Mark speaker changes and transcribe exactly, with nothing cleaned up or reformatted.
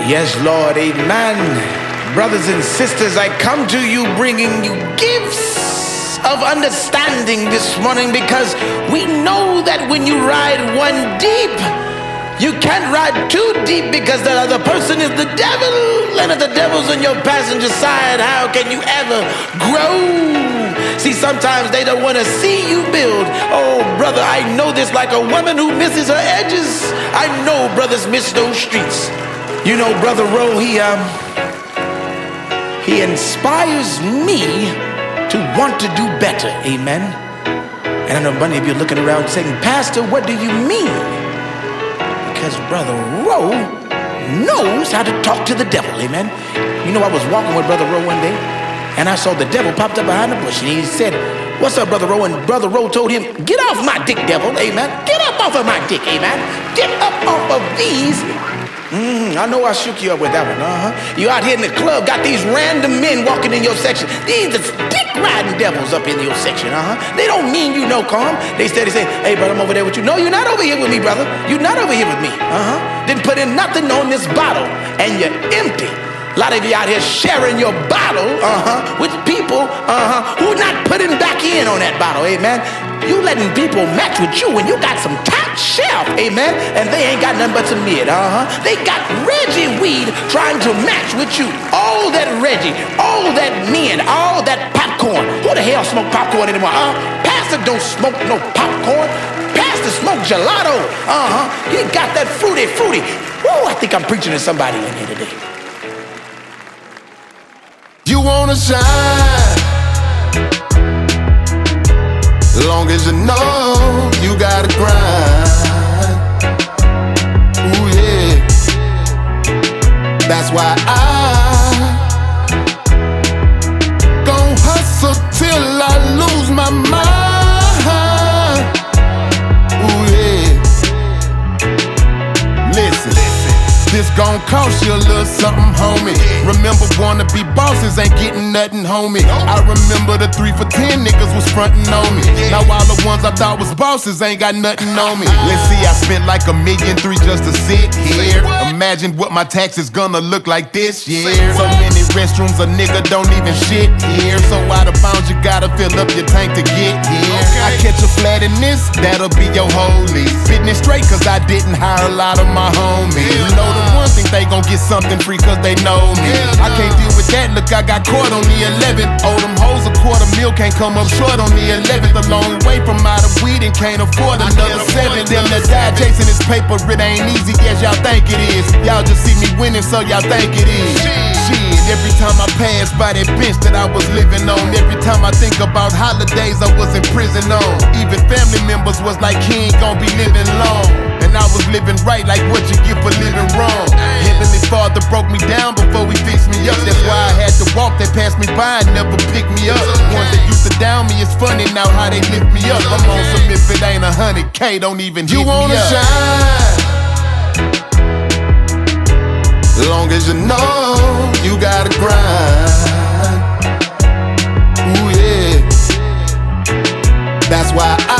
Speaker 1: Yes, Lord, amen. Brothers and sisters, I come to you bringing you gifts of understanding this morning, because we know that when you ride one deep, you can't ride too deep, because that other person is the devil. And if the devil's on your passenger side, how can you ever grow? See, sometimes they don't want to see you build. Oh, brother, I know this like a woman who misses her edges. I know brothers miss those streets. You know, Brother Rowe, he, um, he inspires me to want to do better, amen? And I know many of you are looking around saying, Pastor, what do you mean? Because Brother Rowe knows how to talk to the devil, amen? You know, I was walking with Brother Rowe one day, and I saw the devil popped up behind the bush, and he said, what's up, Brother Rowe? And Brother Rowe told him, get off my dick, devil, amen? Get up off of my dick, amen? Get up off of these. Mm, I know I shook you up with that one, uh-huh. You out here in the club, got these random men walking in your section. These are dick-riding devils up in your section, uh-huh. They don't mean you no calm. They steady say, hey, brother, I'm over there with you. No, you're not over here with me, brother. You're not over here with me, uh-huh. Didn't put in nothing on this bottle, and you're empty. A lot of you out here sharing your bottle, uh-huh, with people, uh-huh, who not putting back in on that bottle, amen. You letting people match with you when you got some top shelf, amen, and they ain't got nothing but some mid, uh-huh. They got Reggie weed trying to match with you. All that Reggie, all that men, all that popcorn. Who the hell smoke popcorn anymore, huh? Pastor don't smoke no popcorn. Pastor smoke gelato, uh-huh. He got that fruity, fruity. Woo, I think I'm preaching to somebody in here today.
Speaker 2: You wanna shine, as long as you know you gotta grind. Ooh yeah, that's why I gon' hustle till I lose my mind. Ooh yeah, listen, this gon' cost you a little something, homie. Remember, wanna be bosses ain't getting nothing, homie. I remember the three for ten niggas was frontin' on me. Now all the ones I thought was bosses ain't got nothing on me. Let's see, I spent like a million three just to sit here. Imagine what my taxes gonna look like this year. So many restrooms, a nigga don't even shit here. So out of bounds, you gotta fill up your tank to get here. I catch a flat in this, that'll be your holy. Fitting it straight, cause I didn't hire a lot of my homies. You know the one think they gon' get something free cause they know me. I can't deal with that, look, I got caught on the eleventh. Oh, them hoes a quarter meal can't come up short on the eleventh. A long way from out of weed and can't afford another seven. Them that died chasing this paper, it ain't easy as y'all think it is. Y'all just see me winning, so y'all think it is. Shit, every time I pass by that bench that I was living on, every time I think about holidays I was in prison on, even family members was like, he ain't gon' be living long. And I was living right, like what you get for living wrong. Heavenly Father broke me down before he fixed me up. That's why I had to walk, they passed me by and never picked me up. Ones that used to down me, it's funny now how they lift me up. I'm on some if it ain't a hundred K, don't even hit me up. You wanna shine, as long as you know you gotta grind. Ooh yeah, that's why I